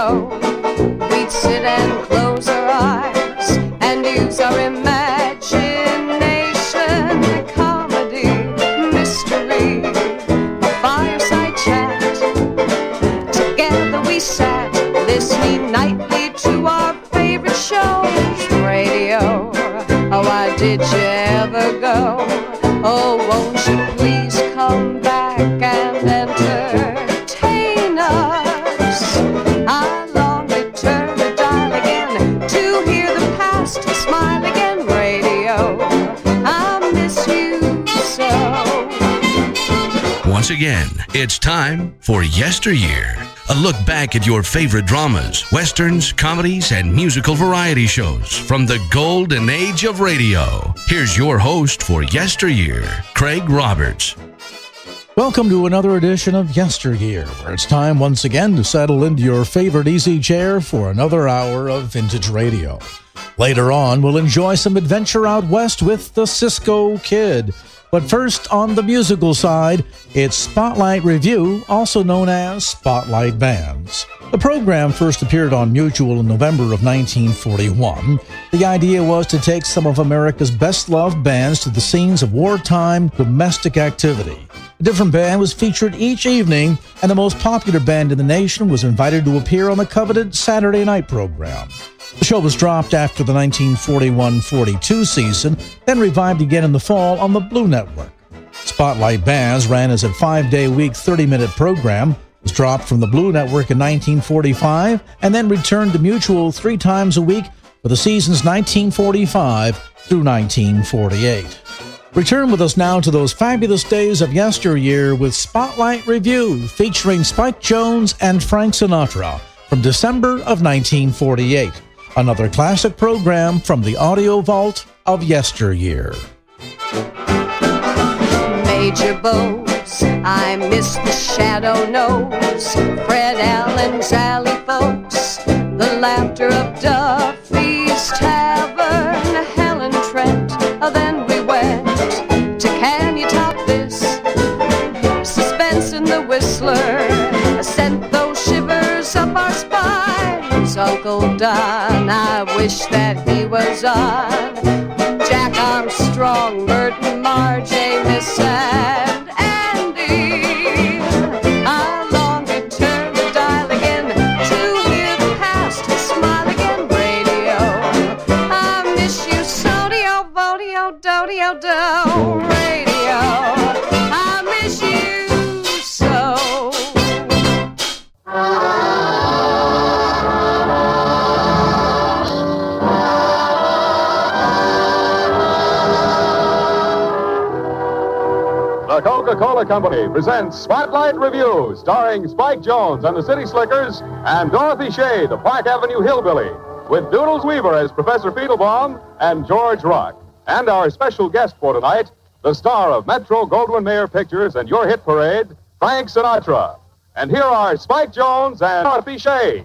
radio. We'd sit and close our eyes and use our imagination. Comedy, mystery, a fireside chat. Together we sat, listening nightly to our favorite shows. Radio, oh, why did you ever go? Oh, won't you please come back and entertain us? I long to turn the dial again to hear the past smile again. Radio, I miss you so. Once again, it's time for Yesteryear. A look back at your favorite dramas, westerns, comedies, and musical variety shows from the golden age of radio. Here's your host for Yesteryear, Craig Roberts. Welcome to another edition of Yesteryear, where it's time once again to settle into your favorite easy chair for another hour of vintage radio. Later on, we'll enjoy some adventure out west with the Cisco Kid. But first, on the musical side, it's Spotlight Review, also known as Spotlight Bands. The program first appeared on Mutual in November of 1941. The idea was to take some of America's best-loved bands to the scenes of wartime domestic activity. A different band was featured each evening, and the most popular band in the nation was invited to appear on the coveted Saturday night program. The show was dropped after the 1941-42 season, then revived again in the fall on the Blue Network. Spotlight Bands ran as a 5-day-week, 30-minute program, was dropped from the Blue Network in 1945, and then returned to Mutual 3 times a week for the seasons 1945 through 1948. Return with us now to those fabulous days of yesteryear with Spotlight Review, featuring Spike Jones and Frank Sinatra from December of 1948. Another classic program from the audio vault of yesteryear. Major Bose, I miss the Shadow Nose, Fred Allen's Alley Folks, the laughter of Duffy's Tavern, Helen Trent. Then we went to Can You Top This? Suspense in the Whistler sent those shivers up our spines. Uncle Don, I wish that he was on. Jack Armstrong, Merton, Marge, Amos, and Andy. I long to turn the dial again to hear the past smile again. Radio, I miss you so. Dio, vodio, do-dio, do. Radio, I miss you so. The Coca-Cola Company presents Spotlight Review, starring Spike Jones and the City Slickers and Dorothy Shea, the Park Avenue Hillbilly, with Doodles Weaver as Professor Fiedlebaum and George Rock. And our special guest for tonight, the star of Metro-Goldwyn-Mayer Pictures and Your Hit Parade, Frank Sinatra. And here are Spike Jones and Dorothy Shea.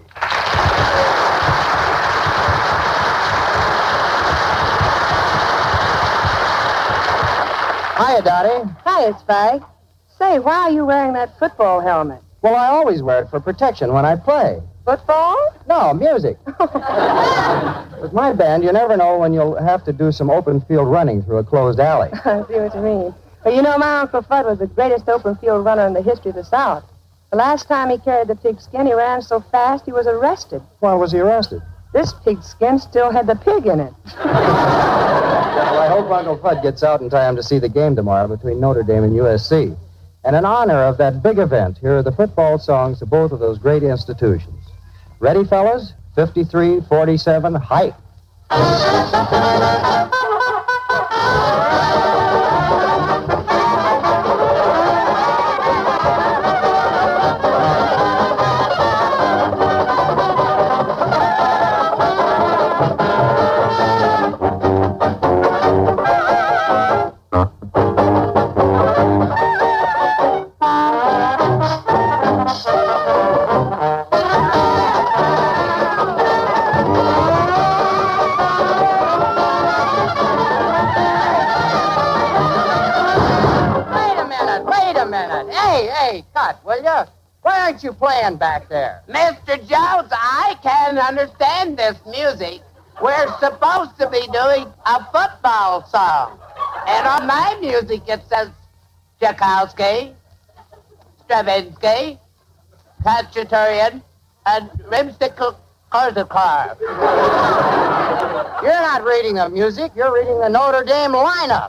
Hiya, Dottie. Hiya, Spike. Say, why are you wearing that football helmet? Well, I always wear it for protection when I play. Football? No, music. With my band, you never know when you'll have to do some open field running through a closed alley. I see what you mean. But you know, my Uncle Fudd was the greatest open field runner in the history of the South. The last time he carried the pigskin, he ran so fast he was arrested. Why was he arrested? This pigskin still had the pig in it. Well, I hope Uncle Fudd gets out in time to see the game tomorrow between Notre Dame and USC. And in honor of that big event, here are the football songs of both of those great institutions. Ready, fellas? 53-47, hype. Hey, cut, will you? Where aren't you playing back there? Mr. Jones, I can't understand this music. We're supposed to be doing a football song. And on my music it says Tchaikovsky, Stravinsky, Khachaturian, and Rimsky-Korsakov. You're not reading the music. You're reading the Notre Dame lineup.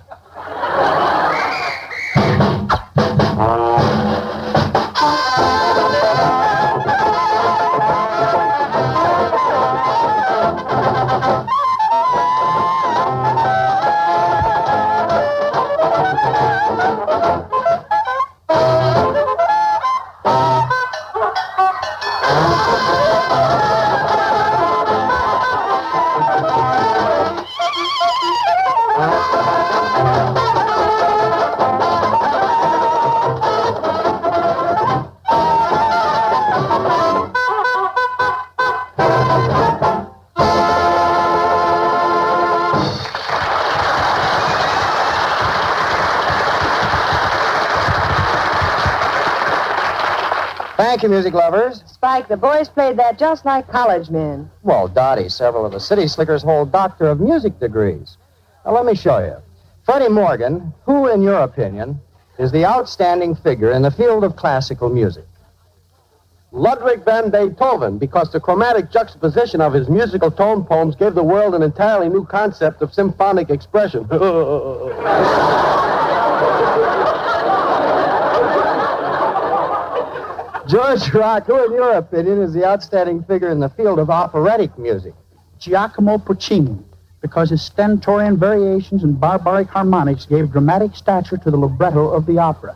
Thank you, music lovers. Spike, the boys played that just like college men. Well, Dottie, several of the City Slickers hold Doctor of Music degrees. Now, let me show you. Freddie Morgan, who, in your opinion, is the outstanding figure in the field of classical music? Ludwig van Beethoven, because the chromatic juxtaposition of his musical tone poems gave the world an entirely new concept of symphonic expression. George Rock, who, in your opinion, is the outstanding figure in the field of operatic music? Giacomo Puccini, because his stentorian variations and barbaric harmonics gave dramatic stature to the libretto of the opera.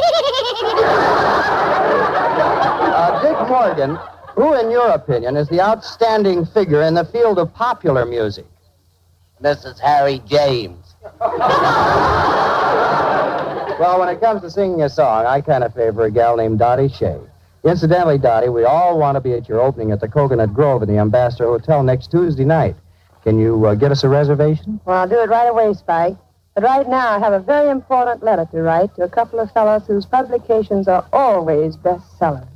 Dick Morgan, who, in your opinion, is the outstanding figure in the field of popular music? Mrs. Harry James. Well, when it comes to singing a song, I kind of favor a gal named Dottie Shea. Incidentally, Dottie, we all want to be at your opening at the Coconut Grove in the Ambassador Hotel next Tuesday night. Can you get us a reservation? Well, I'll do it right away, Spike. But right now, I have a very important letter to write to a couple of fellows whose publications are always bestsellers.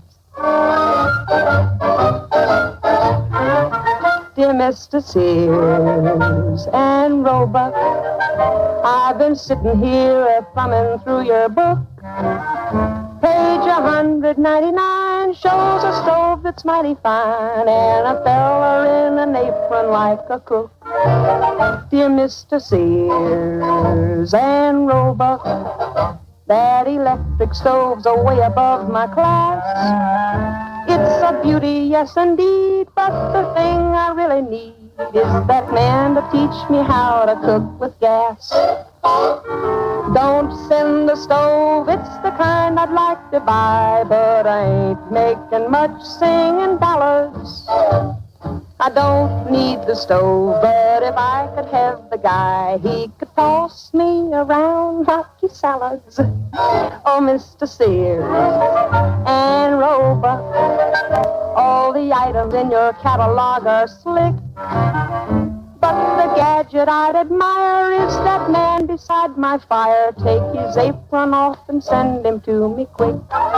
Dear Mr. Sears and Roebuck, I've been sitting here thumbing through your book. Page 199 shows a stove that's mighty fine and a fella in an apron like a cook. Dear Mr. Sears and Roebuck, that electric stove's way above my class. It's a beauty, yes indeed, but the thing I really need is that man to teach me how to cook with gas. Don't send the stove, it's the kind I'd like to buy, but I ain't making much singing dollars. I don't need the stove, but if I could have the guy, he could toss me around hockey salads. Oh, Mr. Sears and Roebuck, all the items in your catalog are slick, but the gadget I'd admire is that man beside my fire. Take his apron off and send him to me quick.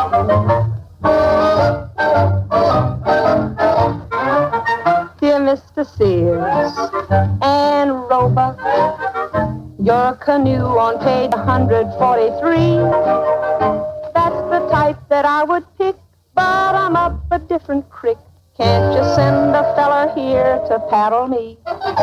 Dear Mr. Sears and Roebuck, your canoe on page 143, that's the type that I would pick, but I'm up a different creek. Can't you send a fella here to paddle me?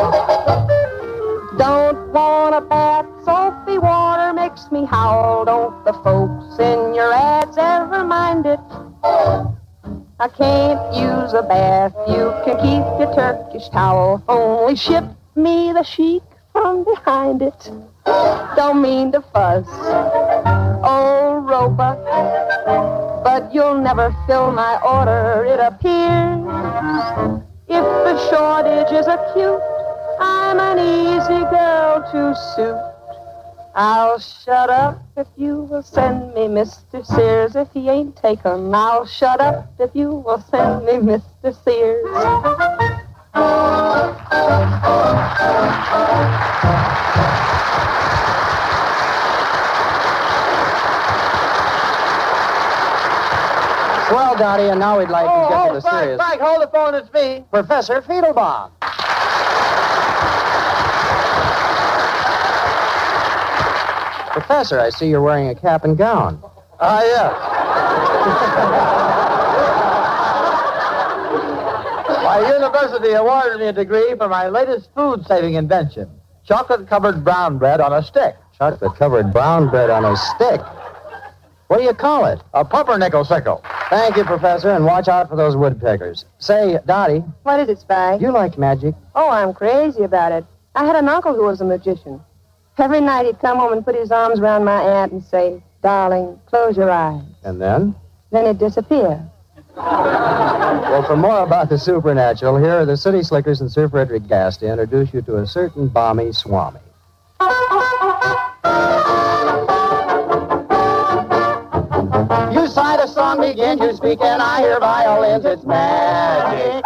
Don't want a bath, soapy water makes me howl. Don't the folks in your ads ever mind it? I can't use a bath, you can keep your Turkish towel. Only ship me the chic from behind it. Don't mean to fuss, oh Roebuck, but you'll never fill my order, it appears. If the shortage is acute, I'm an easy girl to suit. I'll shut up if you will send me Mr. Sears. If he ain't taken, I'll shut up if you will send me Mr. Sears. Well, Dottie, and now we'd like to get to the serious... Frank, hold the phone. It's me. Professor Fiedelbaum. Professor, I see you're wearing a cap and gown. Yeah. My university awarded me a degree for my latest food-saving invention, chocolate-covered brown bread on a stick. Chocolate-covered brown bread on a stick. What do you call it? A pumpernickel sickle. Thank you, Professor, and watch out for those woodpeckers. Say, Dottie, What is it, Spike? you like magic? Oh, I'm crazy about it. I had an uncle who was a magician. Every night he'd come home and put his arms around my aunt and say, "Darling, close your eyes." And then? Then he'd disappear. Well, for more about the supernatural, here are the City Slickers and Sir Frederick Gass to introduce you to a certain balmy Swami. You sigh, the song begins, you speak, and I hear violins, it's magic.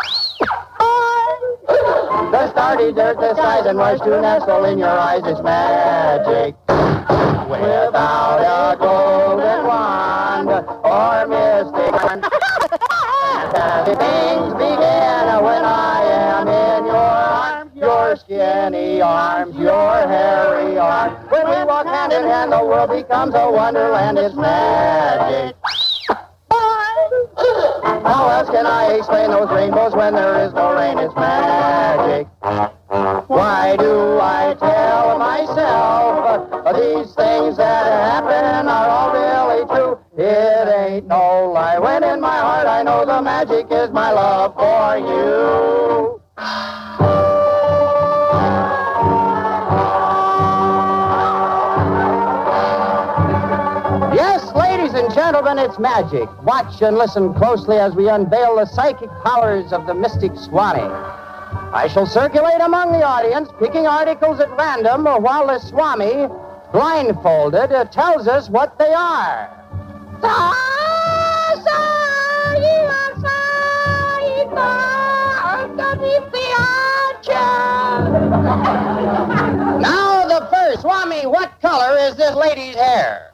The starry dirt, the skies, and rush to nestle in your eyes, it's magic. Without a golden wand or mystic wand, fantastic things begin when I am in your arms, your skinny arms, your hairy arms. When we walk hand in hand, the world becomes a wonderland, it's magic. How else can I explain those rainbows when there is no rain? It's magic. Why do I tell myself these things that happen are all really true? It ain't no lie. When in my heart I know the magic is my love for you. Yes, ladies and gentlemen, it's magic. Watch and listen closely as we unveil the psychic powers of the mystic Swami. I shall circulate among the audience, picking articles at random, while the Swami, blindfolded, tells us what they are. Now the first. Swami, what color is this lady's hair?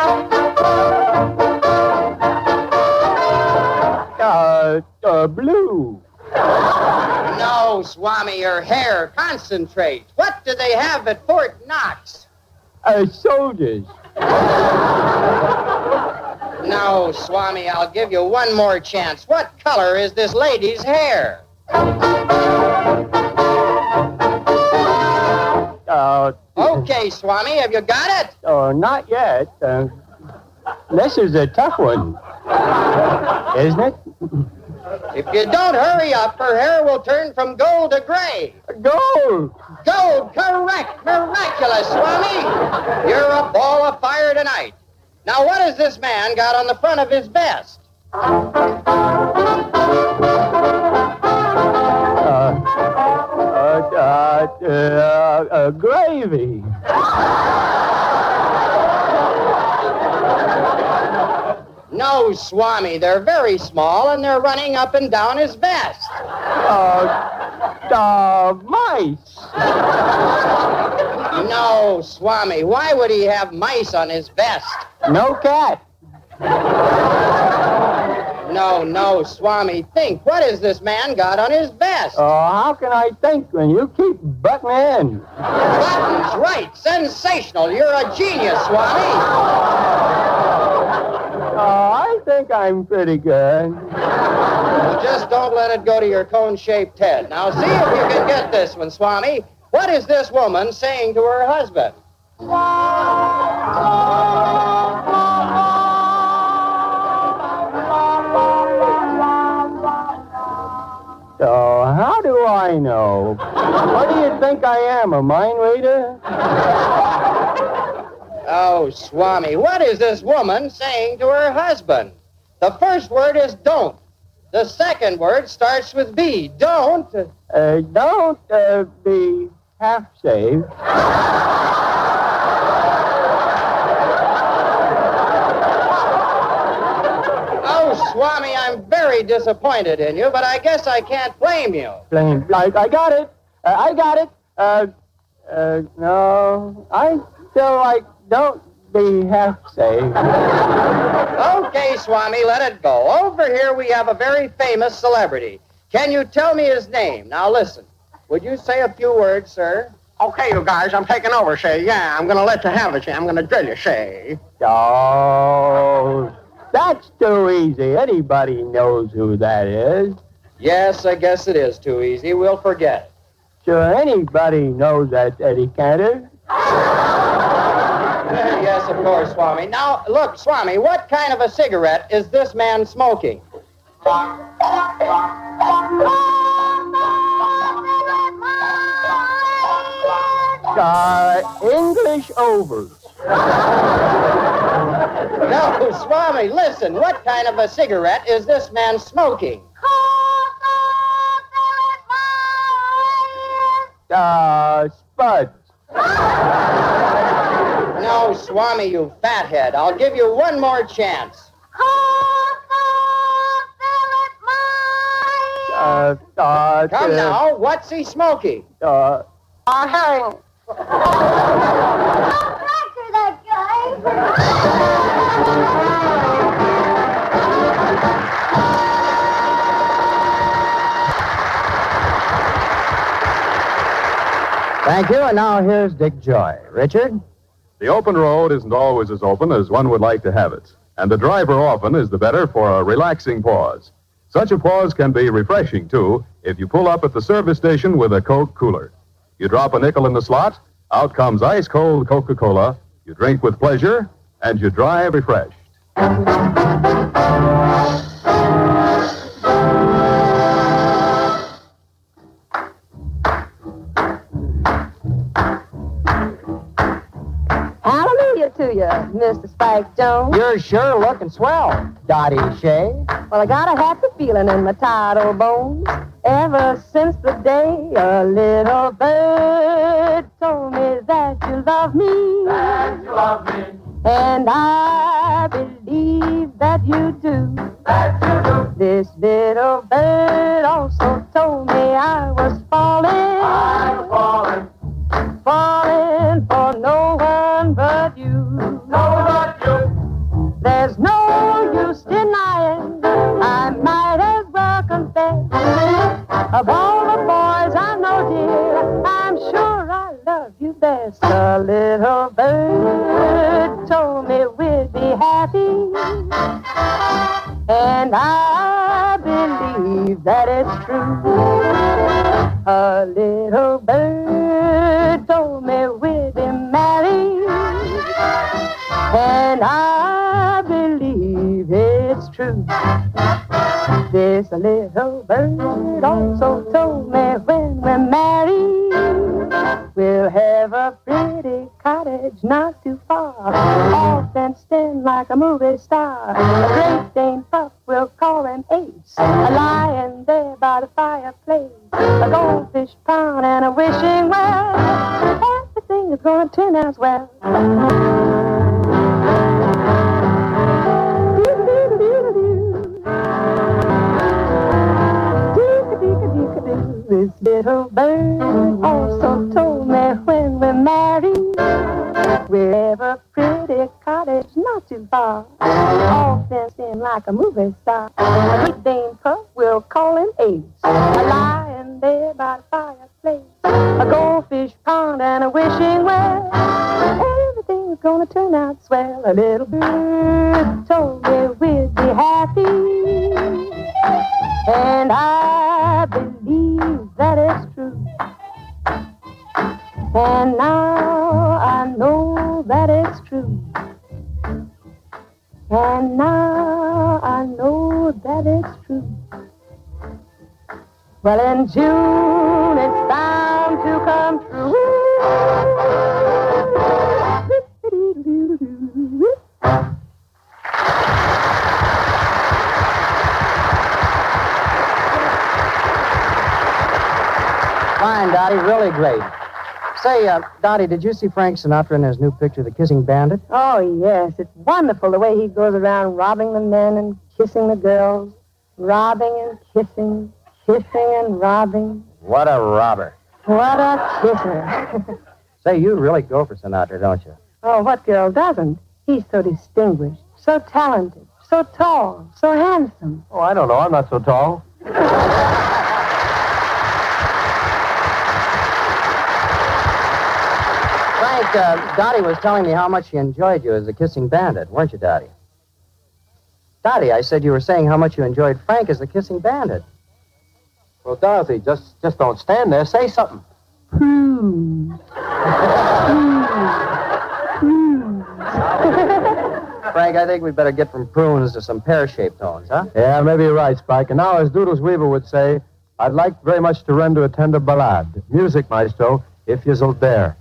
Blue. No, Swami, your hair. Concentrate. What do they have at Fort Knox? Soldiers. No, Swami, I'll give you one more chance. What color is this lady's hair? Okay, Swami, have you got it? Not yet. This is a tough one. Isn't it? If you don't hurry up, her hair will turn from gold to gray. Gold! Gold, correct. Miraculous, Swami. You're a ball of fire tonight. Now, what has this man got on the front of his vest? Gravy. No, Swami, they're very small, and they're running up and down his vest. Mice. No, Swami, why would he have mice on his vest? No cat. No, Swami, think. What has this man got on his vest? How can I think when you keep butting in? Buttons, right. Sensational. You're a genius, Swami. I think I'm pretty good. Well, just don't let it go to your cone-shaped head. Now, see if you can get this one, Swami. What is this woman saying to her husband? How do I know? What do you think I am, a mind reader? Oh, Swami, what is this woman saying to her husband? The first word is don't. The second word starts with B. Don't. Don't be half-saved. Oh, Swami, I'm very disappointed in you, but I guess I can't blame you. I got it. I got it. No, I still like don't they have say. Okay, Swami, let it go. Over here we have a very famous celebrity. Can you tell me his name? Now listen. Would you say a few words, sir? Okay, you guys, I'm taking over, say. Yeah, I'm going to let you have it, say. I'm going to drill you, say. Oh, that's too easy. Anybody knows who that is. Yes, I guess it is too easy. We'll forget. Sure, anybody knows that's Eddie Cantor. Yes, of course, Swami. Now, look, Swami, what kind of a cigarette is this man smoking? English overs. No, Swami, listen. What kind of a cigarette is this man smoking? Spuds. No, Swami, you fathead. I'll give you one more chance. Come now, what's he smoking? Herring. Fracture that guy. Thank you, and now here's Dick Joy. Richard? The open road isn't always as open as one would like to have it, and the driver often is the better for a relaxing pause. Such a pause can be refreshing, too, if you pull up at the service station with a Coke cooler. You drop a nickel in the slot, out comes ice-cold Coca-Cola, you drink with pleasure, and you drive refreshed. Hallelujah to you, Mr. Spike Jones. You're sure looking swell, Dottie Shea. Well, I got a happy feeling in my tired old bones. Ever since the day a little bird told me that you love me. That you love me. And I believe that you do. That you do. This little bird also told me I was falling. I'm falling. Falling for no one but you. No, but you. There's no use denying. I might as well confess. Of all the boys I know, dear, I'm sure I love you best. A little bird told me we'd be happy, and I believe that it's true. A little bird told me we'd be married, and I believe it's true. This little bird also told me when we're married, we'll have a pretty cottage not too far, all fenced in like a movie star. A Great Dane pup, we'll call him Ace, lying there by the fireplace. A goldfish pond and a wishing well, everything is gonna turn out well. This little bird also told me when we're married, we'll have a pretty cottage not too far, all fenced in like a movie star. A Great Dane pup, we'll call him Ace, lying there by the fireplace. A goldfish pond and a wishing well, everything's gonna turn out swell. A little bird told me we'd be happy, and I believe that it's true. And now I know that it's true. And now I know that it's true. Well, in June it's bound to come true. Fine, Dottie, really great. Say, Dottie, did you see Frank Sinatra in his new picture, The Kissing Bandit? Oh, yes. It's wonderful the way he goes around robbing the men and kissing the girls. Robbing and kissing, kissing and robbing. What a robber. What a kisser. Say, you really go for Sinatra, don't you? Oh, what girl doesn't? He's so distinguished, so talented, so tall, so handsome. Oh, I don't know. I'm not so tall. Frank, Dottie was telling me how much she enjoyed you as a kissing bandit, weren't you, Dottie? Dottie, I said you were saying how much you enjoyed Frank as a kissing bandit. Well, Dorothy, just don't stand there. Say something. Frank, I think we'd better get from prunes to some pear-shaped tones, huh? Yeah, maybe you're right, Spike. And now, as Doodles Weaver would say, I'd like very much to render a tender ballade. Music, maestro, if you'll dare.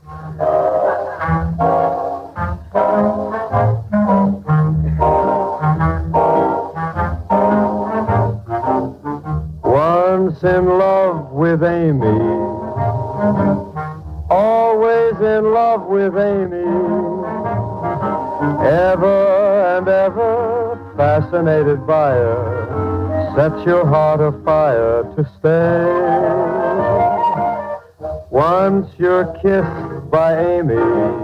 Once in love with Amy, always in love with Amy, ever and ever fascinated by her, set your heart afire to stay. Once you're kissed by Amy,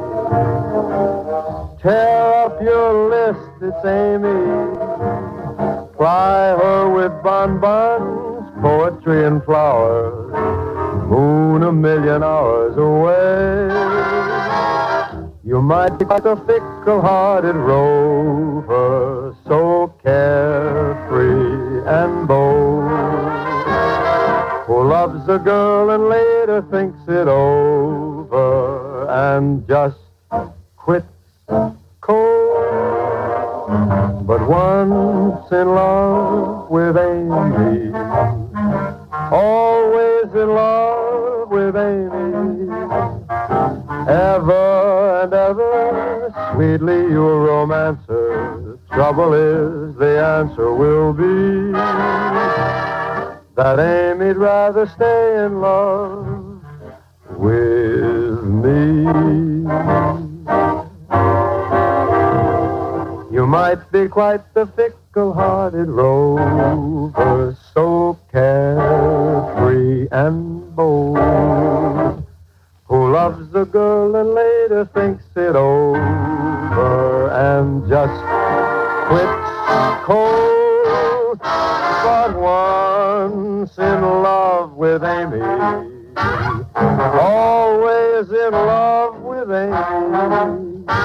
tear up your list, it's Amy. Ply her with bonbons, poetry and flowers, moon a million hours away. You might be like a fickle-hearted rover, so carefree and bold, who loves a girl and later thinks it over and just quits cold. But once in love with Amy, always in love with Amy, ever and ever sweetly you'll romance her. Trouble is the answer will be that Amy'd rather stay in love with me. You might be quite the fickle-hearted rover, so carefree and bold, who loves a girl and later thinks it over and just quits cold. But once in love with Amy, always in love with Amy,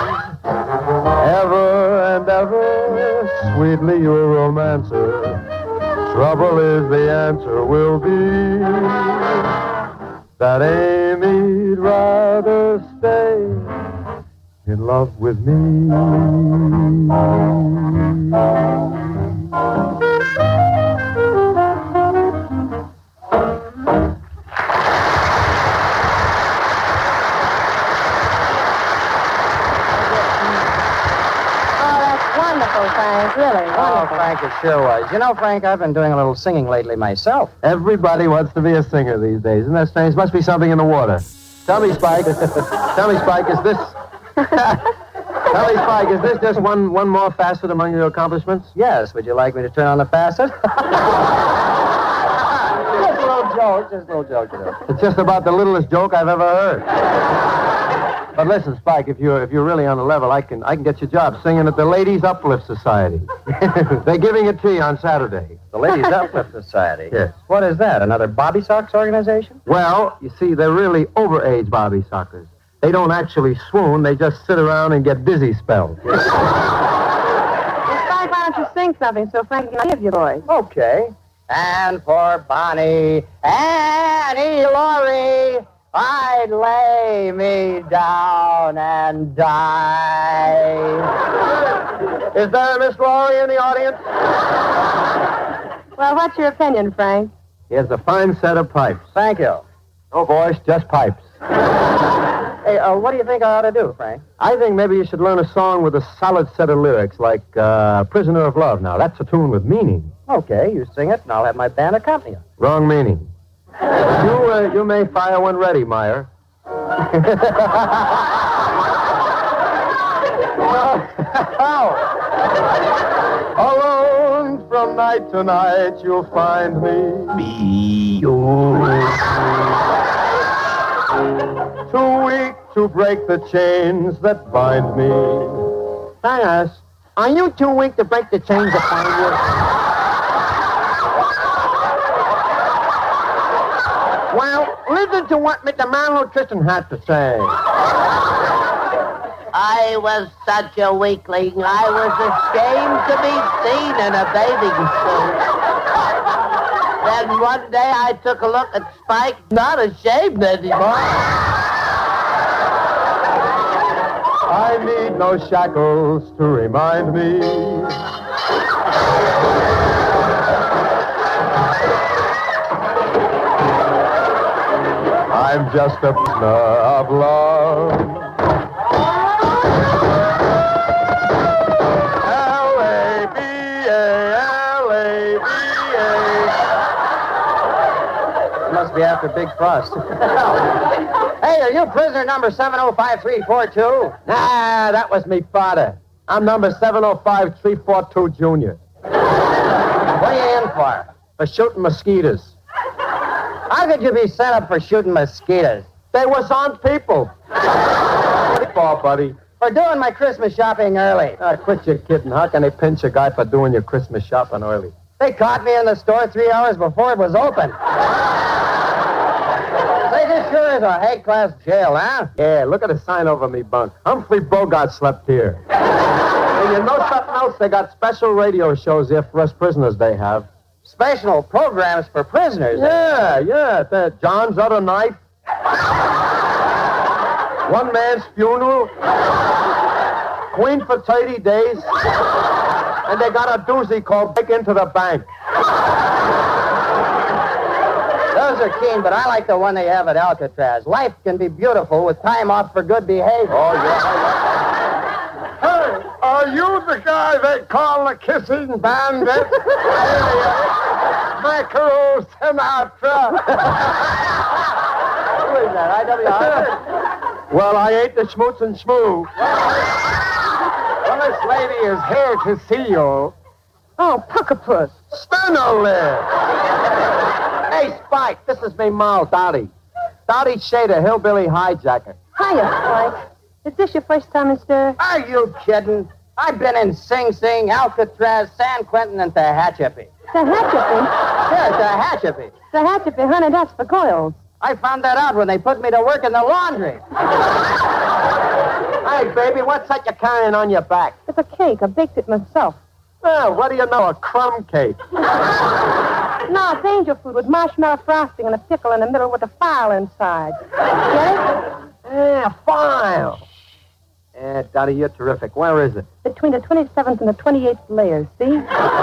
ever and ever sweetly you'll romance her. Trouble is the answer will be that Amy'd rather stay in love with me. Frank, really. Oh, Frank, it sure was. You know, Frank, I've been doing a little singing lately myself. Everybody wants to be a singer these days. Isn't that strange? Must be something in the water. Tell me, Spike. Tell me, Spike, is this... Tell me, Spike, is this just one more facet among your accomplishments? Yes. Would you like me to turn on the facet? Just a little joke, you know. It's just about the littlest joke I've ever heard. But listen, Spike, if you're really on the level, I can get you a job singing at the Ladies Uplift Society. They're giving a tea on Saturday. The Ladies Uplift Society? Yes. What is that, another Bobby Sox organization? Well, you see, they're really overage Bobby Sockers. They don't actually swoon, they just sit around and get dizzy spells. Well, Frank, why don't you sing something so Frank can give you voice? Okay. And for Bonnie, Annie, Laurie, I'd lay me down and die. Is there a Miss Laurie in the audience? Well, what's your opinion, Frank? Here's a fine set of pipes. Thank you. No voice, just pipes. Hey, what do you think I ought to do, Frank? I think maybe you should learn a song with a solid set of lyrics, like Prisoner of Love. Now, that's a tune with meaning. Okay, you sing it, and I'll have my band accompany you. Wrong meaning. You may fire when ready, Meyer. Alone from night to night, you'll find me. Be yours. Too weak to break the chains that bind me. Thanks. Are you too weak to break the chains that bind you? Well, listen to what Mr. Malnutrition had to say. I was such a weakling. I was ashamed to be seen in a bathing suit. Then one day I took a look at Spike, not ashamed anymore. I need no shackles to remind me. I'm just a prisoner of love. L-A-B-A, L-A-B-A. Must be after Big Frost. Hey, are you prisoner number 705342? Nah, that was me father. I'm number 705342 Junior. What are you in for? For shooting mosquitoes. How could you be sent up for shooting mosquitoes? They was on people. What for, buddy? For doing my Christmas shopping early. Quit your kidding. How can they pinch a guy for doing your Christmas shopping early? They caught me in the store 3 hours before it was open. Say, this sure is a high-class jail, huh? Yeah, look at the sign over me bunk. Humphrey Bogart slept here. And you know something else? They got special radio shows here for us prisoners they have. Special programs for prisoners. Yeah. The John's Other Knife. One Man's Funeral. Queen for 30 Days. And they got a doozy called Break Into the Bank. Those are keen, but I like the one they have at Alcatraz. Life can be beautiful with time off for good behavior. Oh, yeah. Hey, are you the guy they call the Kissing Bandit? Mackerel Sinatra. Who is that, I.W. Harper? Well, I ate the schmoots and schmoo. Well, this lady is here to see you. Oh, Puckapuss. Stanley! Hey, Spike, this is me Mal, Dottie. Dottie Shader, hillbilly hijacker. Hiya, Spike. Is this your first time in stir? Are you kidding? I've been in Sing Sing, Alcatraz, San Quentin, and Tehachapi. Tehachapi? Sure, Tehachapi. Tehachapi, honey, that's for coils. I found that out when they put me to work in the laundry. Hey, baby, what's that you're carrying on your back? It's a cake. I baked it myself. Well, what do you know, a crumb cake? No, it's angel food with marshmallow frosting and a pickle in the middle with a file inside. Get it? Yeah, file. Yeah, Dottie, you're terrific. Where is it? Between the 27th and the 28th layers, see?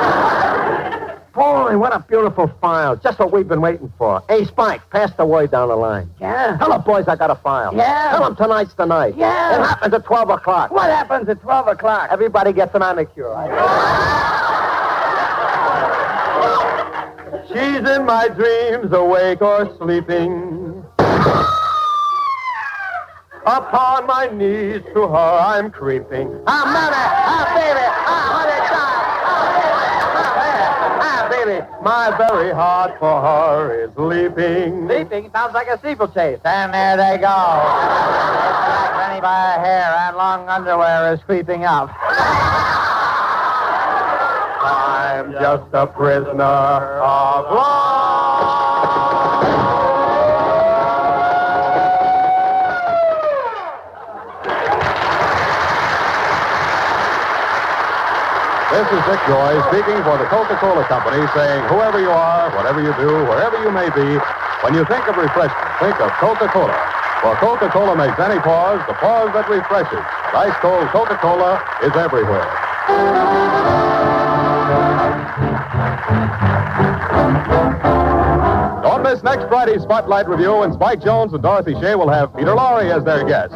Boy, what a beautiful file. Just what we've been waiting for. Hey, Spike, pass the word down the line. Yeah? Tell the boys I got a file. Yeah? Tell them tonight's the night. Yeah? It happens at 12 o'clock. What happens at 12 o'clock? Everybody gets an manicure. She's in my dreams, awake or sleeping. Upon my knees to her I'm creeping. Ah, mother! Ah, baby! Ah, baby, my very heart for her is leaping. Leaping? Sounds like a steeplechase. And there they go. Like Benny by a hair and long underwear is creeping up. I'm just a prisoner of love. This is Dick Joy speaking for the Coca-Cola Company, saying, whoever you are, whatever you do, wherever you may be, when you think of refreshment, think of Coca-Cola. For Coca-Cola makes any pause the pause that refreshes. Ice-cold Coca-Cola is everywhere. Don't miss next Friday's Spotlight Review, when Spike Jones and Dorothy Shea will have Peter Lorre as their guest.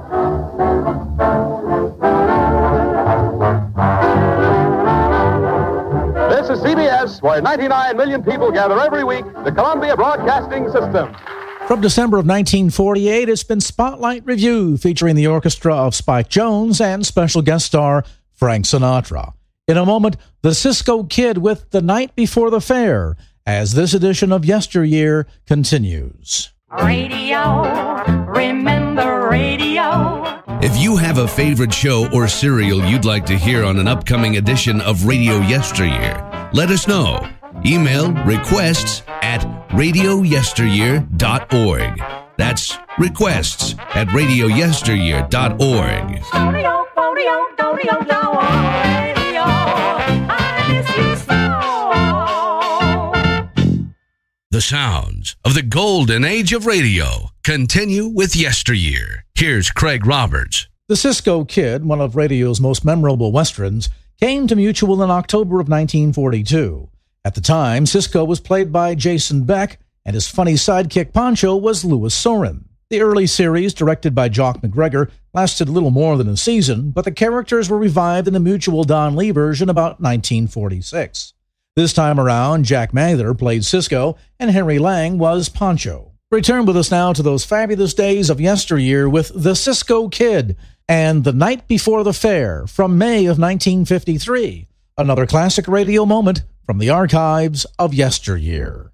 This is CBS, where 99 million people gather every week, the Columbia Broadcasting System. From December of 1948, it's been Spotlight Review, featuring the orchestra of Spike Jones and special guest star Frank Sinatra. In a moment, the Cisco Kid with The Night Before the Fair, as this edition of Yesteryear continues. Radio, Remember radio. If you have a favorite show or serial you'd like to hear on an upcoming edition of Radio Yesteryear, let us know. Email requests@radioyesteryear.org. That's requests@radioyesteryear.org. Now on radio, I miss you so. The sounds of the golden age of radio continue with Yesteryear. Here's Craig Roberts. The Cisco Kid, one of radio's most memorable westerns, came to Mutual in October of 1942. At the time, Cisco was played by Jason Beck, and his funny sidekick Pancho was Louis Sorin. The early series, directed by Jock McGregor, lasted little more than a season, but the characters were revived in the Mutual Don Lee version about 1946. This time around, Jack Mather played Cisco, and Harry Lang was Pancho. Return with us now to those fabulous days of yesteryear with The Cisco Kid and The Night Before the Fair from May of 1953, another classic radio moment from the archives of yesteryear.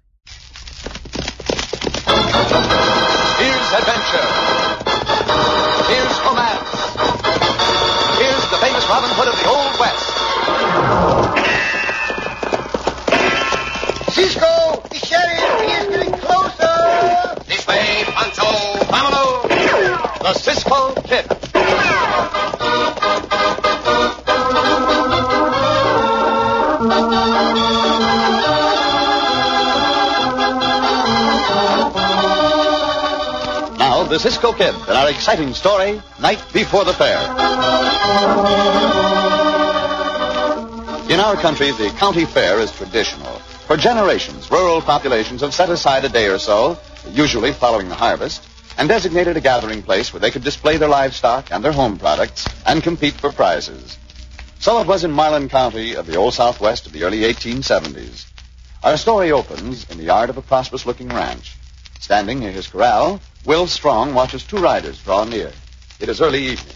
Here's adventure. Here's romance. Here's the famous Robin Hood of the Old West. Cisco, the sheriff, he is getting closer. This way, Pancho, vámonos. The Cisco Kid. Now, the Cisco Kid and our exciting story, Night Before the Fair. In our country, the county fair is traditional. For generations, rural populations have set aside a day or so, usually following the harvest, and designated a gathering place where they could display their livestock and their home products and compete for prizes. So it was in Marlin County of the Old Southwest of the early 1870s. Our story opens in the yard of a prosperous-looking ranch. Standing near his corral, Will Strong watches two riders draw near. It is early evening.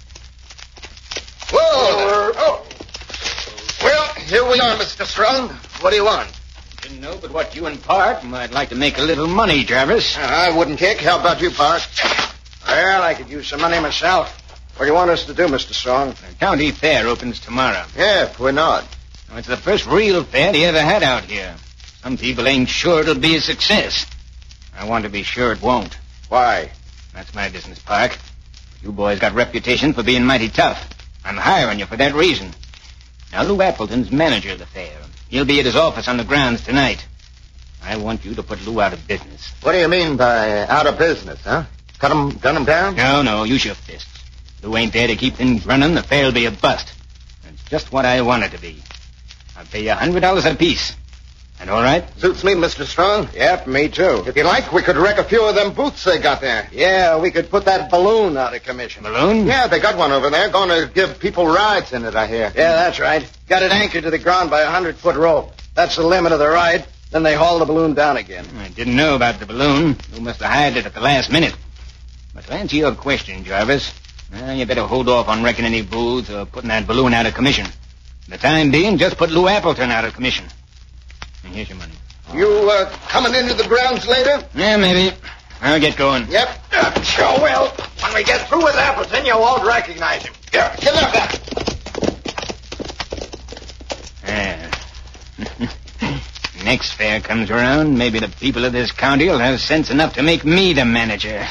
Whoa! Oh. Well, here we are, Mr. Strong. What do you want? Didn't know but what you and Park might like to make a little money, Jarvis. I wouldn't kick. How about you, Park? Well, I could use some money myself. What do you want us to do, Mr. Strong? The county fair opens tomorrow. Yeah, why not? Well, it's the first real fair he ever had out here. Some people ain't sure it'll be a success. I want to be sure it won't. Why? That's my business, Park. You boys got reputation for being mighty tough. I'm hiring you for that reason. Now, Lou Appleton's manager of the fair. He'll be at his office on the grounds tonight. I want you to put Lou out of business. What do you mean by out of business, huh? Gun him down? No, use your fists. Lou ain't there to keep things running. The fair'll be a bust. That's just what I want it to be. I'll pay you $100 apiece. And all right? Suits me, Mr. Strong. Yep, me too. If you like, we could wreck a few of them booths they got there. Yeah, we could put that balloon out of commission. Balloon? Yeah, they got one over there. Going to give people rides in it, I hear. Yeah, that's right. Got it anchored to the ground by a 100-foot rope. That's the limit of the ride. Then they haul the balloon down again. I didn't know about the balloon. You must have hired it at the last minute. But to answer your question, Jarvis, you better hold off on wrecking any booths or putting that balloon out of commission. For the time being, just put Lou Appleton out of commission. And here's your money. You, coming into the grounds later? Yeah, maybe. I'll get going. Yep. Sure will. When we get through with Appleton, you won't recognize him. Here, give him that. Next fair comes around, maybe the people of this county will have sense enough to make me the manager.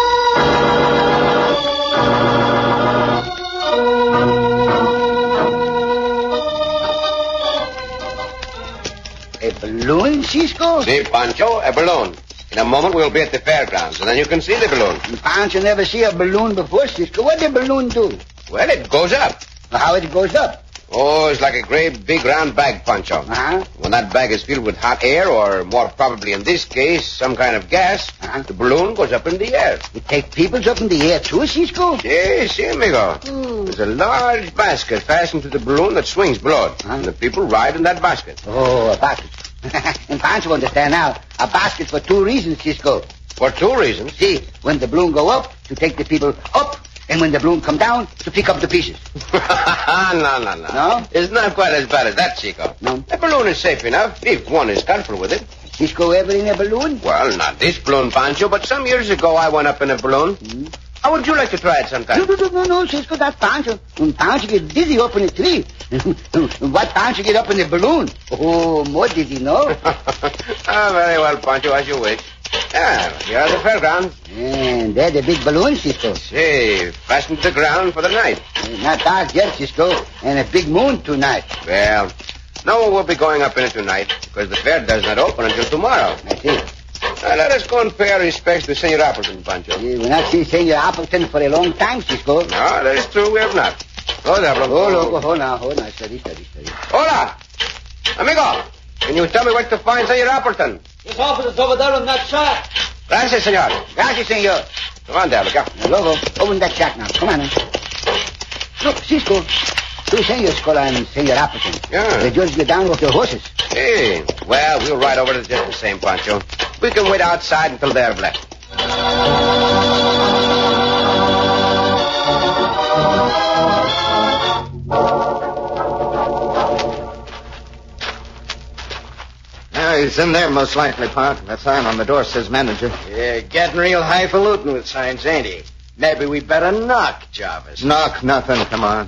A balloon, Cisco? See, Pancho, a balloon. In a moment, we'll be at the fairgrounds, and then you can see the balloon. Pancho never see a balloon before, Cisco. What the balloon do? Well, it goes up. How it goes up? Oh, it's like a great big round bag, Pancho. Uh-huh. When that bag is filled with hot air, or more probably in this case, some kind of gas, the balloon goes up in the air. It take people up in the air too, Cisco? Yes, amigo. There's a large basket fastened to the balloon that swings below it, and the people ride in that basket. Oh, a basket. And Pancho understand now. A basket for two reasons, Cisco. For two reasons? See, when the balloon go up, to take the people up, and when the balloon come down, to pick up the pieces. No. No? It's not quite as bad as that, Chico. No? The balloon is safe enough if one is careful with it. Cisco ever in a balloon? Well, not this balloon, Pancho, but some years ago I went up in a balloon. How would you like to try it sometime? No, Cisco, that's Pancho. When Pancho get dizzy up in the tree. What Pancho get up in the balloon? Oh, more dizzy, no? Very well, Pancho, as you wish. Here are the fairgrounds. And they're the big balloons, Cisco. Say, fastened to the ground for the night. Not dark yet, Cisco. And a big moon tonight. Well, no one will be going up in it tonight, because the fair does not open until tomorrow. I see. Let us go and pay our respects to Senor Appleton, Pancho. We've not seen Senor Appleton for a long time, Cisco. No, that is true, we have not. Go there, bro. Hold on. Steady. Hola! Amigo, can you tell me where to find Senor Appleton? His office is over there in that shack. Gracias, senor. Gracias, senor. Come on, Diablo, go. Logo, open that shack now. Come on. Look, Cisco. Two senors call on Senor Appleton. Yeah. They just get down with their horses. Hey, well, we'll ride over to just the same, Pancho. We can wait outside until they have left. He's in there most likely, Park. That sign on the door says manager. Yeah, getting real highfalutin with signs, ain't he? Maybe we better knock, Jarvis. Knock nothing. Come on.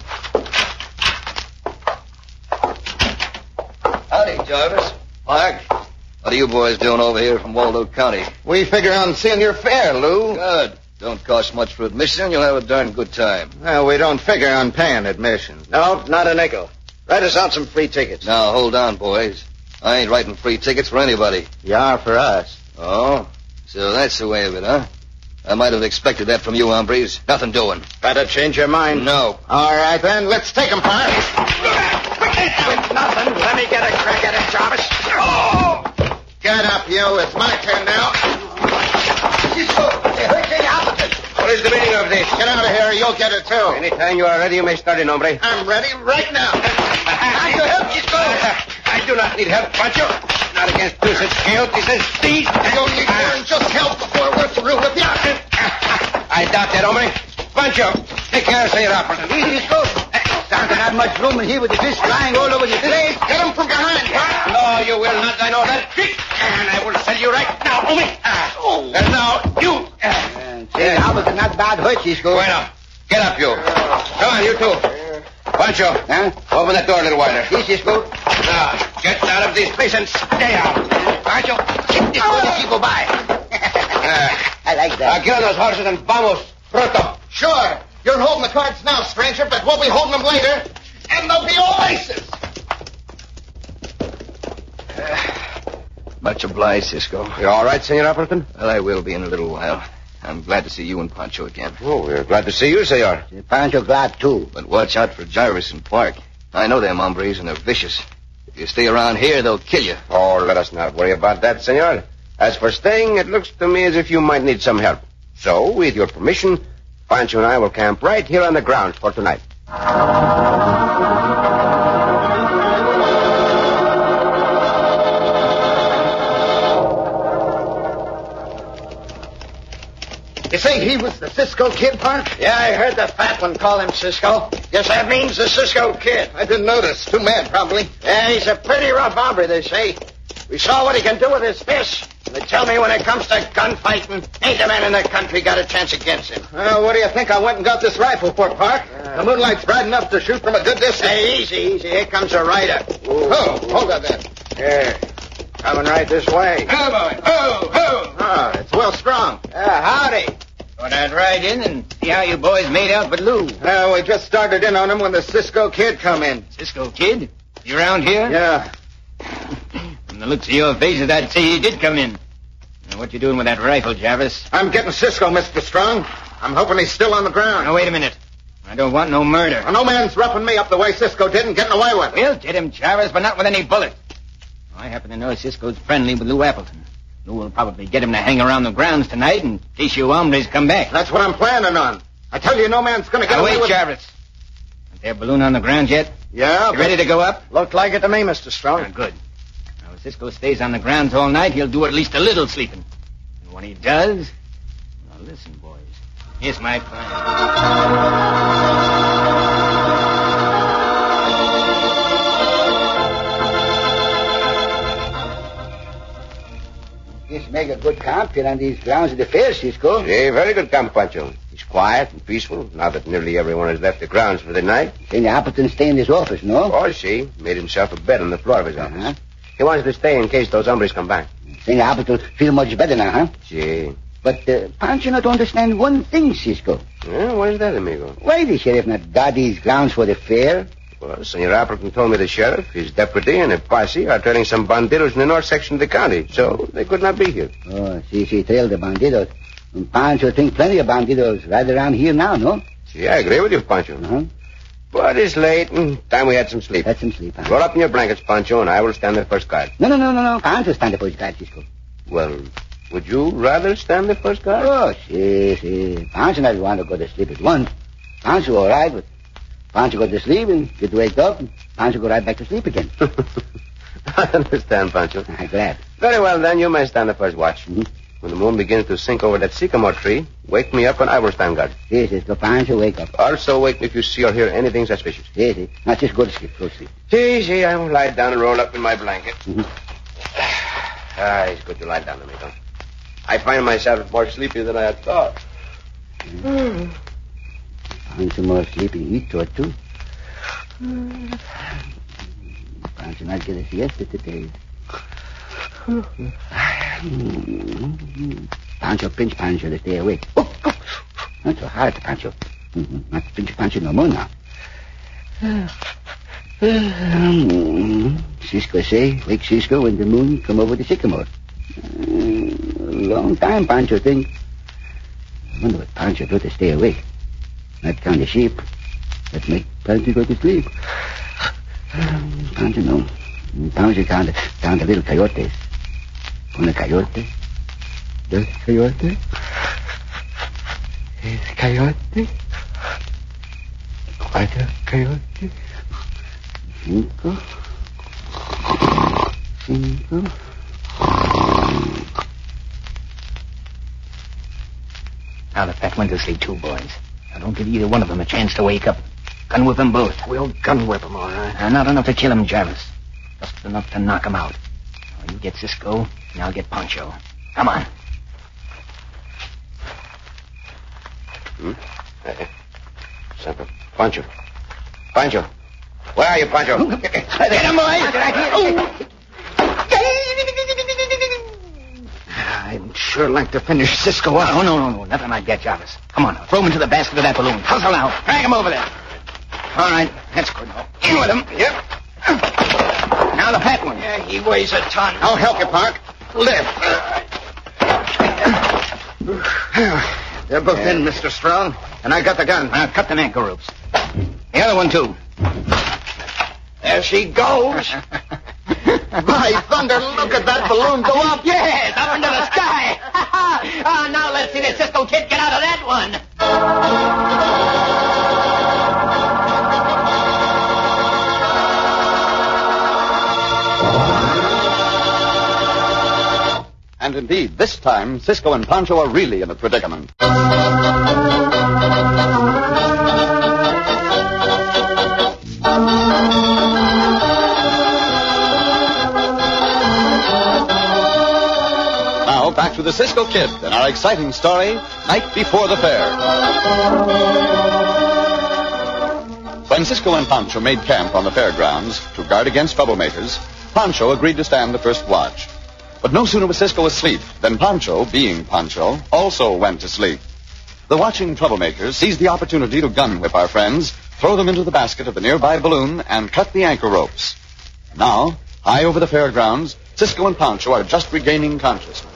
Howdy, Jarvis. Park. What are you boys doing over here from Waldo County? We figure on seeing your fair, Lou. Good. Don't cost much for admission. You'll have a darn good time. Well, we don't figure on paying admission. No, not a nickel. Write us out some free tickets. Now, hold on, boys. I ain't writing free tickets for anybody. You are for us. Oh? So that's the way of it, huh? I might have expected that from you, hombres. Nothing doing. Better change your mind. No. All right, then. Let's take him, Park. Nothing. Let me get a crack at it, Jarvis. Oh! Get up, you. It's my turn now. What is the meaning of this? Get out of here. You'll get it, too. Anytime you are ready, you may start in, hombre. I'm ready right now. Time to help, Cisco. I do not need help, Pancho. Not against two such guilty as these. You'll need more than just help before we're through with you. I doubt that, hombre. Pancho, take care of Senor Appleton. Cisco. Down to not much room in here with the fish flying all over the place. Get him from behind. No, you will not. I know that. And I will tell you right now, hombre. And now, you. Senor Appleton not bad hurt, Cisco. Bueno. Get up, you. Come on, you two. Pancho, open that door a little wider. Yes, Cisco. Now, get out of this place and stay out. Pancho, this way you go by. I like that. Get on those horses and vamos, pronto. Sure. You're holding the cards now, stranger, but we'll be holding them later. And they'll be all aces. Much obliged, Cisco. You all right, Senor Appleton? Well, I will be in a little while. I'm glad to see you and Pancho again. Oh, we're glad to see you, senor. Pancho glad, too. But watch out for Jarvis and Park. I know them hombres, and they're vicious. If you stay around here, they'll kill you. Oh, let us not worry about that, senor. As for staying, it looks to me as if you might need some help. So, with your permission, Pancho and I will camp right here on the grounds for tonight. You say he was the Cisco Kid, Park? Yeah, I heard the fat one call him Cisco. Guess that means the Cisco Kid. I didn't notice. Too mad, probably. Yeah, he's a pretty rough hombre, they say. We saw what he can do with his fists. They tell me when it comes to gunfighting, ain't a man in the country got a chance against him. Well, what do you think I went and got this rifle for, Park? The moonlight's bright enough to shoot from a good distance. Hey, easy. Here comes a rider. Oh, hold on then. Here. Coming right this way. Oh, boy. Oh, it's well strong. Howdy. Thought I'd ride in and see how you boys made out with Lou. Well, we just started in on him when the Cisco Kid come in. Cisco Kid? You around here? Yeah. From the looks of your faces, I'd say he did come in. Now, what you doing with that rifle, Jarvis? I'm getting Cisco, Mr. Strong. I'm hoping he's still on the ground. Now, wait a minute. I don't want no murder. Well, no man's roughing me up the way Cisco did and getting away with it. We'll get him, Jarvis, but not with any bullet. I happen to know Cisco's friendly with Lou Appleton. Lou will probably get him to hang around the grounds tonight in case you hombres come back. That's what I'm planning on. I tell you, no man's going to get away with... Wait, Jarvis. Is there a balloon on the ground yet? Yeah, You ready to go up? Looked like it to me, Mr. Strong. Good. Now, if Cisco stays on the grounds all night, he'll do at least a little sleeping. And when he does... Now, listen, boys. Here's my plan. This make a good camp here on these grounds of the fair, Cisco. Sí, very good camp, Pancho. It's quiet and peaceful, now that nearly everyone has left the grounds for the night. Senor Appleton stay in his office, no? Oh, see. Made himself a bed on the floor of his office. He wants to stay in case those hombres come back. Senor Appleton feel much better now, huh? Sí. But Pancho not understand one thing, Cisco. Yeah, what is that, amigo? Why the sheriff not guard these grounds for the fair? Well, Senor Appleton told me the sheriff, his deputy, and a posse are trailing some bandidos in the north section of the county, so they could not be here. Oh, see, trail the bandidos. And Pancho think plenty of bandidos right around here now, no? See, I agree with you, Pancho. Uh-huh. But it's late and time we had some sleep. Had some sleep, huh? Roll up in your blankets, Pancho, and I will stand the first guard. No. Pancho stand the first guard, Cisco. Well, would you rather stand the first guard? Oh, see. Pancho not want to go to sleep at once. Pancho all right, but Pancho go to sleep and get wake up, and Pancho go right back to sleep again. I understand, Pancho. I'm glad. Very well, then, you may stand the first watch. Mm-hmm. When the moon begins to sink over that sycamore tree, wake me up and I will stand guard. Yes, Cisco. Pancho, wake up. Also wake me if you see or hear anything suspicious. Yes. Now just go to sleep. Go to sleep. See, I will lie down and roll up in my blanket. Mm-hmm. It's good to lie down, amigo. I find myself more sleepy than I had thought. Mm-hmm. Pancho more sleepy, eat or two. Pancho not get a siesta today. Pancho pinch Pancho to stay awake. Not so hard, Pancho. Not pinch Pancho no more now. Cisco say, wake Cisco when the moon come over the sycamore. Long time, Pancho think. I wonder what Pancho do to stay awake. Not count the sheep. That make Pancho go to sleep. Pancho no. Pancho count the little coyotes. Una coyote. Dos coyote. Tres coyote. Cuatro coyote. Cinco. Now the fat went to sleep too, boys. Now don't give either one of them a chance to wake up. Gun whip them both. We'll gun whip them, all right. Not enough to kill him, Jarvis. Just enough to knock him out. Now you get Cisco, and I'll get Pancho. Come on. Simple. Pancho. Where are you, Pancho? Get him, boys! I'd sure like to finish Cisco out. Oh, no. Nothing like that, Jarvis. Come on, throw him into the basket of that balloon. Hustle now. Drag him over there. All right, that's good. Now, in with him. Yep. Now the fat one. Yeah, he weighs a ton. I'll help you, Park. Lift. They're both in, Mr. Strong. And I got the gun. Now cut the anchor ropes. The other one, too. There she goes. My thunder, look at that balloon go up. Yes, up into the sky. Now let's see the Cisco kid get out of that one. And indeed, this time, Cisco and Pancho are really in a predicament. Now, back to the Cisco Kid and our exciting story, Night Before the Fair. When Cisco and Pancho made camp on the fairgrounds to guard against troublemakers, Pancho agreed to stand the first watch. But no sooner was Cisco asleep than Pancho, being Pancho, also went to sleep. The watching troublemakers seized the opportunity to gun whip our friends, throw them into the basket of the nearby balloon, and cut the anchor ropes. Now, high over the fairgrounds, Cisco and Pancho are just regaining consciousness.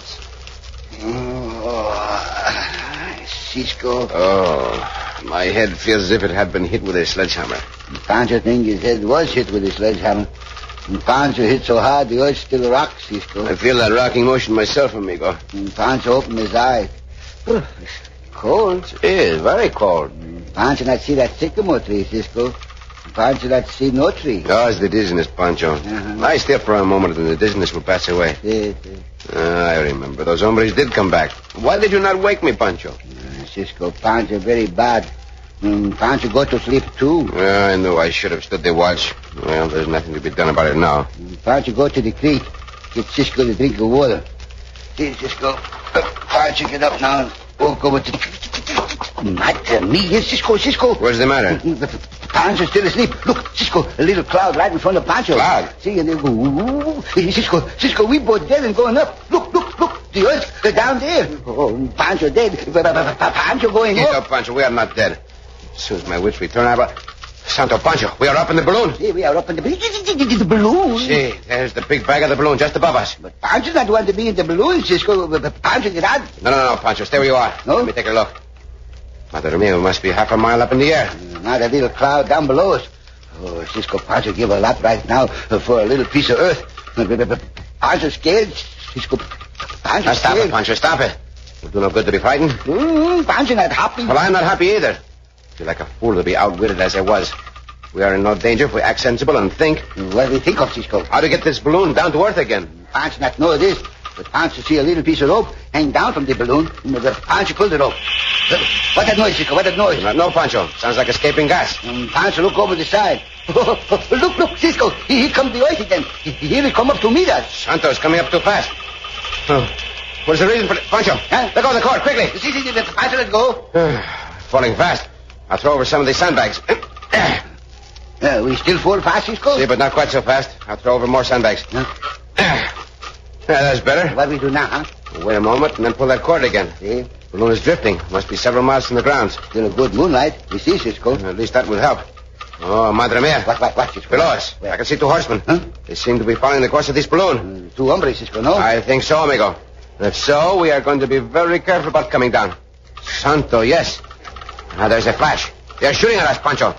Cisco. Oh, my head feels as if it had been hit with a sledgehammer. Pancho think his head was hit with a sledgehammer. And Pancho hit so hard the earth still rocks, Cisco. I feel that rocking motion myself, amigo. And Pancho opened his eyes. It's cold. It is, very cold. Pancho not see that sycamore tree, Cisco. Pancho not see no tree. Oh, it's the dizziness, Pancho. Lie still for a moment and the dizziness will pass away. Yes. I remember. Those hombres did come back. Why did you not wake me, Pancho? Cisco, Pancho very bad. Pancho go to sleep, too. I knew I should have stood the watch. Well, there's nothing to be done about it now. Pancho go to the creek, get Cisco to drink of water. Here, Cisco. Pancho, get up now and walk over to... Not me. Yes, Cisco. What's the matter? Pancho's still asleep. Look, Cisco, a little cloud right in front of Pancho. Cloud? See, and they go, ooh. Cisco, we both dead and going up. Look. The earth, they're down there. Oh, Pancho dead. Pancho going Get up. up, Pancho. We are not dead. As soon as my wits return, I will... Santo Pancho, we are up in the balloon. See, we are up in the balloon. See, there's the big bag of the balloon just above us. But Pancho's not want to be in the balloon, Cisco. Pancho, get out. No, Pancho. Stay where you are. No? Let me take a look. Madre mia, we must be half a mile up in the air. Not a little cloud down below us. Oh, Cisco, Pancho give a lot right now for a little piece of earth. Pancho's scared, Cisco. Pancho's Stop scared. it, Pancho. Stop it. It'll do no good to be frightened. Pancho not happy. Well, I'm not happy either. I feel like a fool to be outwitted as I was. We are in no danger if we act sensible and think. What do you think of, Cisco? How to get this balloon down to earth again. Pancho not know this, but Pancho see a little piece of rope hang down from the balloon. Pancho pull the rope. What that noise, Cisco? What that noise? No, Pancho. Sounds like escaping gas. Pancho look over the side. Look, Cisco. He come the earth again. Here he come up to meet us. Santo's coming up too fast. Oh. What is the reason for it? Pancho, let go of the cord, quickly. See, Pancho, let go. Falling fast. I'll throw over some of these sandbags. We still fall fast, Cisco? See, but not quite so fast. I'll throw over more sandbags. That's better. What we do now, huh? Wait a moment and then pull that cord again. See? Balloon is drifting. Must be several miles from the ground. Still a good moonlight. We see, Cisco. At least that will help. Oh, madre mia. What, Cisco? Below us. Where? I can see two horsemen. Huh? They seem to be following the course of this balloon. Two hombres, Cisco, no? I think so, amigo. And if so, we are going to be very careful about coming down. Santo, yes. Now there's a flash. They are shooting at us, Pancho.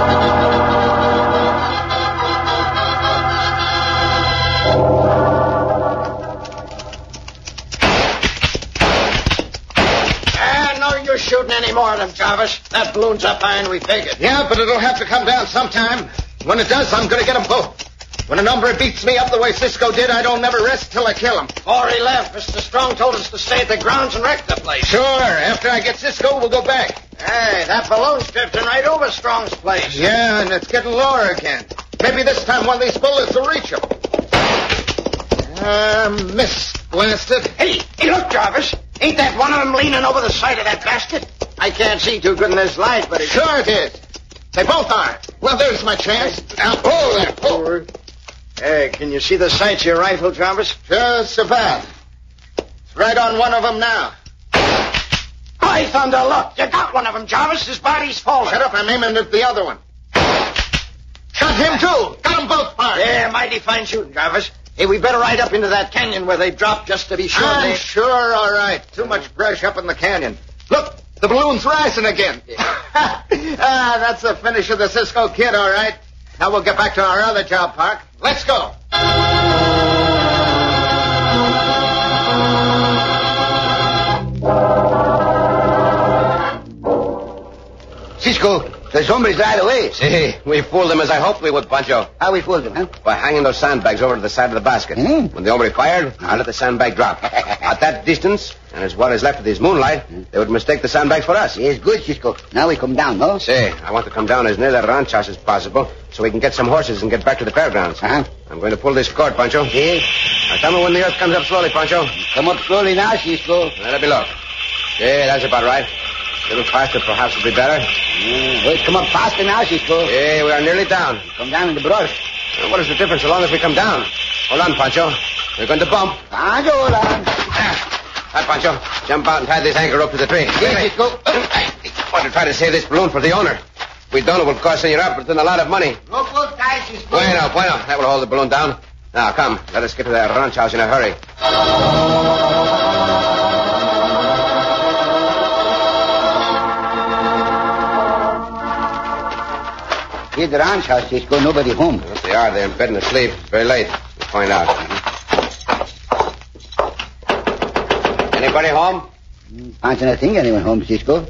No use shooting any more of them, Jarvis. That balloon's up high and we take it. Yeah, but it'll have to come down sometime. When it does, I'm going to get them both. When a number beats me up the way Cisco did, I don't never rest till I kill him. Before he left, Mr. Strong told us to stay at the grounds and wreck the place. Sure. After I get Cisco, we'll go back. Hey, that balloon's drifting right over Strong's place. Yeah, and it's getting lower again. Maybe this time one of these bullets will reach him. Missed, blasted. Hey, look, Jarvis. Ain't that one of them leaning over the side of that basket? I can't see too good in this light, but it's... Sure it is. They both are. Well, there's my chance. Now, pull there, pull. Hey, can you see the sights of your rifle, Jarvis? Just about. It's right on one of them now. By thunder, look. You got one of them, Jarvis. His body's falling. Shut up, I'm aiming at the other one. Shot him, too. Got them both fired. Yeah, mighty fine shooting, Jarvis. Hey, we better ride up into that canyon where they dropped just to be sure. I'm sure, all right. Too much brush up in the canyon. Look, the balloon's rising again. That's the finish of the Cisco Kid, all right. Now we'll get back to our other job, Park. Let's go. Cisco, the hombres right away. See, we fooled them as I hoped we would, Pancho. How we fooled them, huh? By hanging those sandbags over to the side of the basket. When the hombre fired, I let the sandbag drop. At that distance, and as what is left of this moonlight, they would mistake the sandbags for us. Yes, good, Cisco. Now we come down, no? Say, I want to come down as near that ranch house as possible so we can get some horses and get back to the fairgrounds. Uh-huh. I'm going to pull this cord, Pancho. Yes. Now tell me when the earth comes up slowly, Pancho. Come up slowly now, Cisco. Let me look. Yeah, that's about right. A little faster, perhaps, would be better. Well, come up faster now, Cisco. Yeah, we are nearly down. Come down in the brush. What is the difference so long as we come down? Hold on, Pancho. We're going to bump. Pancho, hold on. Hi, Pancho. Jump out and tie this anchor rope to the tree. Yes, Cisco. I want to try to save this balloon for the owner. If we don't, it will cost Senor Appleton a lot of money. Rope will tie, Cisco. Bueno. That will hold the balloon down. Now, come. Let us get to that ranch house in a hurry. Here's the ranch house, Cisco. Nobody home. Yes, they are. They're in bed and asleep. It's very late. We'll find out. Anybody home? Answer nothing. Anyone home, Cisco?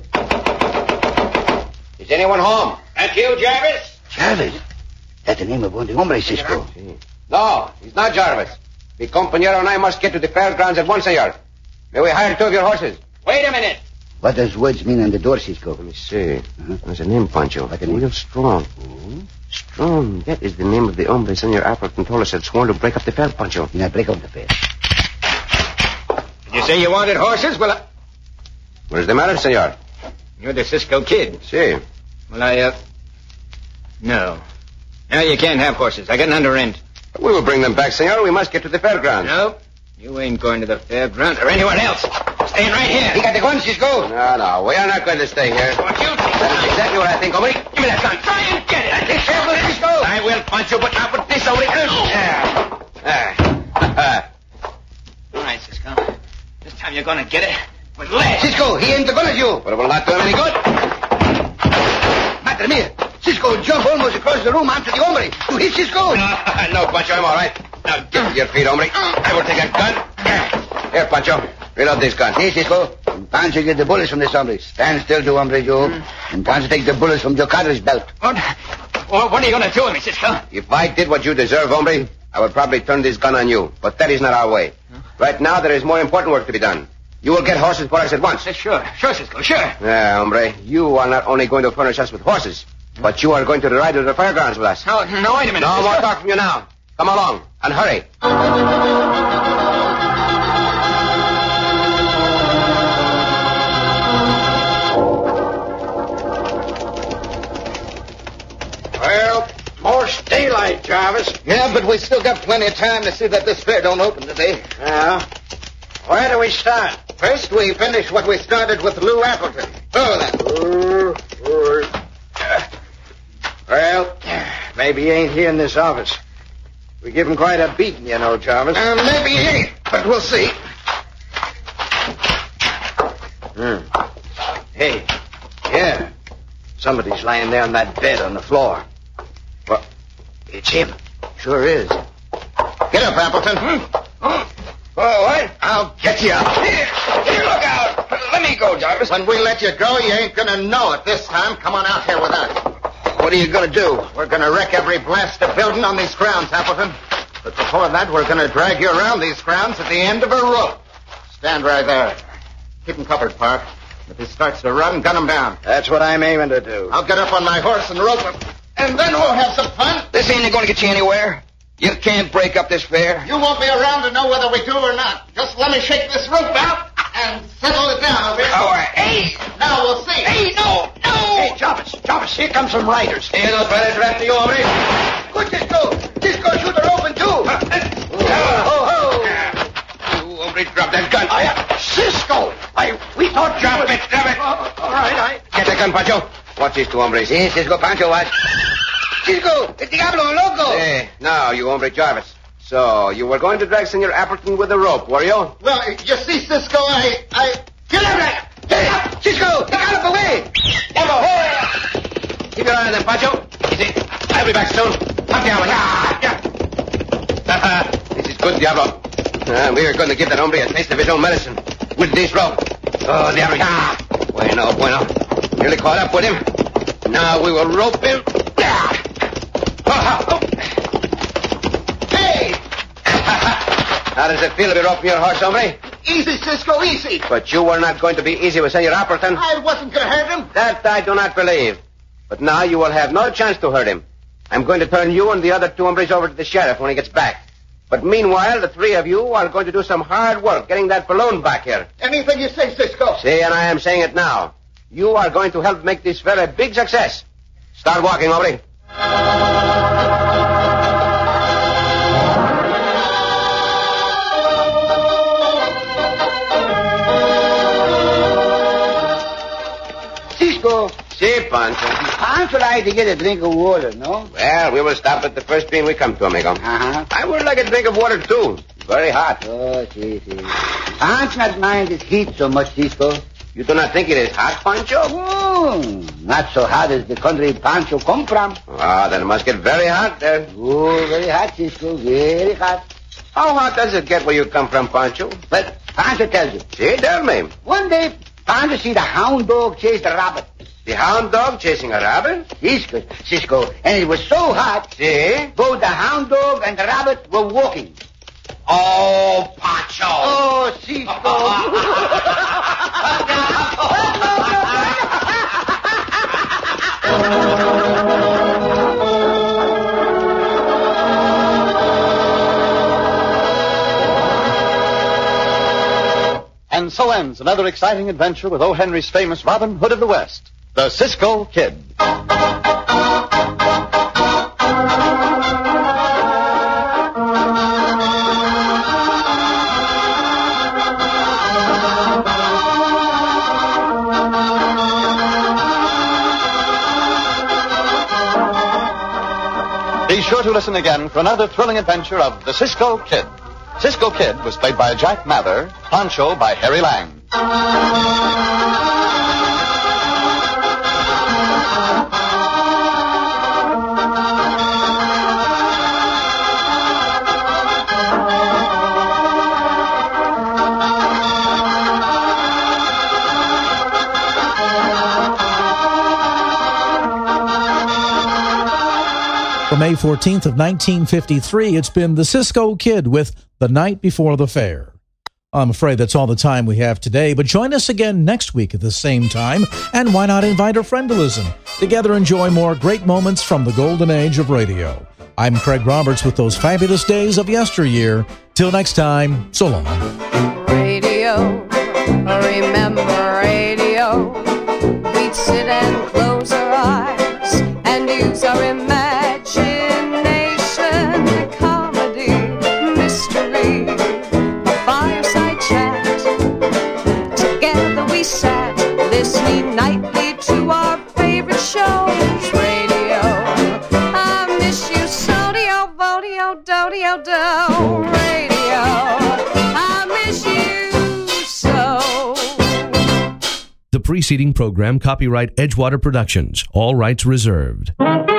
Is anyone home? That you, Jarvis? Jarvis? That's the name of one of the hombres, Cisco. No, he's not Jarvis. Mi compañero and I must get to the fairgrounds at once, senor. May we hire two of your horses? Wait a minute. What does words mean on the door, Cisco? Let me see. There's a name, Pancho. Like a real Strong. Strong. That is the name of the hombre Senor Appleton told us had sworn to break up the fair, Pancho. Not break up the fair. say you wanted horses? Well, What is the matter, senor? You're the Cisco Kid. Si. Well, No. No, you can't have horses. I got an under rent. We will bring them back, senor. We must get to the fairgrounds. No. You ain't going to the fairground or anywhere else. Staying right here. You got the gun, Cisco? No, we are not going to stay here. What you think? That's exactly what I think, hombre. Give me that gun. Try and get it. Be careful, Cisco. I will punch you, but not with this, hombre. All right, Cisco. This time you're going to get it with lead. Cisco, he aimed the gun at you. But it will not do him any good. Madre mia. Cisco jumped almost across the room onto the hombre. You hit Cisco? No, Pancho, I'm all right. Now, get to your feet, hombre. I will take a gun. Here, Pancho. Reload this gun. See, Cisco. Pancho get the bullets from this hombre. Stand still, two hombre, Joe. And Pancho take the bullets from your cartridge belt. What are you going to do with me, Cisco? If I did what you deserve, hombre, I would probably turn this gun on you. But that is not our way. Right now, there is more important work to be done. You will get horses for us at once. Sure, Cisco, sure. Yeah, hombre. You are not only going to furnish us with horses, but you are going to ride to the fairgrounds with us. No, wait a minute. No more talk from you now. Come along, and hurry. Well, more daylight, Jarvis. Yeah, but we still got plenty of time to see that this fair don't open today. Yeah. Where do we start? First, we finish what we started with Lou Appleton. Oh, then. Well, maybe he ain't here in this office. We give him quite a beating, you know, Jarvis. Maybe he ain't, but we'll see. Hey, yeah. Somebody's lying there on that bed on the floor. Well, it's him. Sure is. Get up, Appleton. Oh, what? I'll get you. Here, look out. Let me go, Jarvis. When we let you go, you ain't gonna know it this time. Come on out here with us. What are you going to do? We're gonna wreck every blasted building on these grounds, Appleton. But before that, we're gonna drag you around these grounds at the end of a rope. Stand right there. Keep him covered, Park. If he starts to run, gun him down. That's what I'm aiming to do. I'll get up on my horse and rope him. And then we'll have some fun. This ain't going to get you anywhere. You can't break up this fair. You won't be around to know whether we do or not. Just let me shake this rope out and settle it down over here. Oh, hey! Now we'll see. Hey, no! Hey, Jarvis, here come some riders. Here, those riders are after you, hombre. Good, Cisco, shoot the rope in two. You, hombre, drop that gun. Cisco! We thought Drop it. All right, Get the gun, Pancho. Watch these two hombres. Sí, Cisco, Pancho, watch. Cisco, el diablo, loco. Hey, now, you hombre Jarvis. So, you were going to drag Senor Appleton with a rope, were you? Well, you see, Cisco, I... Get up there! Get up, Cisco, the gallop away. Keep your eye on them, Pancho. Easy. I'll be back soon. Come down. This is good, Diablo. We are going to give that hombre a taste of his own medicine with this rope. Oh, Diablo. Bueno. Nearly caught up with him. Now we will rope him. Hey! How does it feel to be roping your horse, hombre? Easy, Cisco, easy. But you were not going to be easy with Senor Appleton. I wasn't going to hurt him. That I do not believe. But now you will have no chance to hurt him. I'm going to turn you and the other two hombres over to the sheriff when he gets back. But meanwhile, the three of you are going to do some hard work getting that balloon back here. Anything you say, Cisco. See, and I am saying it now. You are going to help make this fair a big success. Start walking, hombre. Cisco. See, Pancho. Pancho like to get a drink of water, no? Well, we will stop at the first bean we come to, amigo. Uh-huh. I would like a drink of water, too. Very hot. Oh, see. Pancho not mind this heat so much, Cisco. You do not think it is hot, Pancho? Not so hot as the country Pancho come from. Ah, then it must get very hot there. Oh, very hot, Cisco, very hot. How hot does it get where you come from, Pancho? But Pancho tells you. See, tell me. One day, Pancho see the hound dog chase the rabbit. The hound dog chasing a rabbit? Cisco, and it was so hot. See? Both the hound dog and the rabbit were walking. Oh, Pancho. Oh, Cisco. so ends another exciting adventure with O. Henry's famous Robin Hood of the West, the Cisco Kid. Be sure to listen again for another thrilling adventure of the Cisco Kid. Cisco Kid was played by Jack Mather, Pancho by Harry Lang. From May 14th of 1953, it's been the Cisco Kid with The Night Before the Fair. I'm afraid that's all the time we have today, but join us again next week at the same time, and why not invite a friend to listen? Together enjoy more great moments from the golden age of radio. I'm Craig Roberts with those fabulous days of yesteryear. Till next time, so long. Radio, remember radio. We'd sit and close our eyes and use our imagination. Comedy, mystery, a fireside chat. Together we sat, listening nightly to our favorite shows. Radio, I miss you so, dio, vodio, do-dio, do. Radio, I miss you so. The preceding program, copyright Edgewater Productions, all rights reserved.